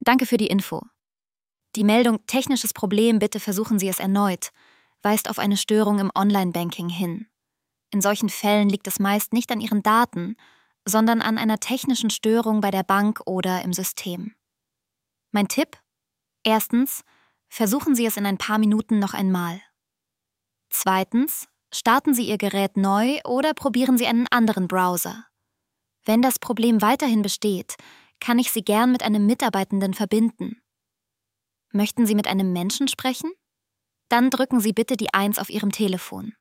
Danke für die Info. Die Meldung „Technisches Problem, bitte versuchen Sie es erneut“ weist auf eine Störung im Online-Banking hin. In solchen Fällen liegt es meist nicht an Ihren Daten, sondern an einer technischen Störung bei der Bank oder im System. Mein Tipp? Erstens, versuchen Sie es in ein paar Minuten noch einmal. Zweitens, starten Sie Ihr Gerät neu oder probieren Sie einen anderen Browser. Wenn das Problem weiterhin besteht, kann ich Sie gern mit einem Mitarbeitenden verbinden. Möchten Sie mit einem Menschen sprechen? Dann drücken Sie bitte die 1 auf Ihrem Telefon.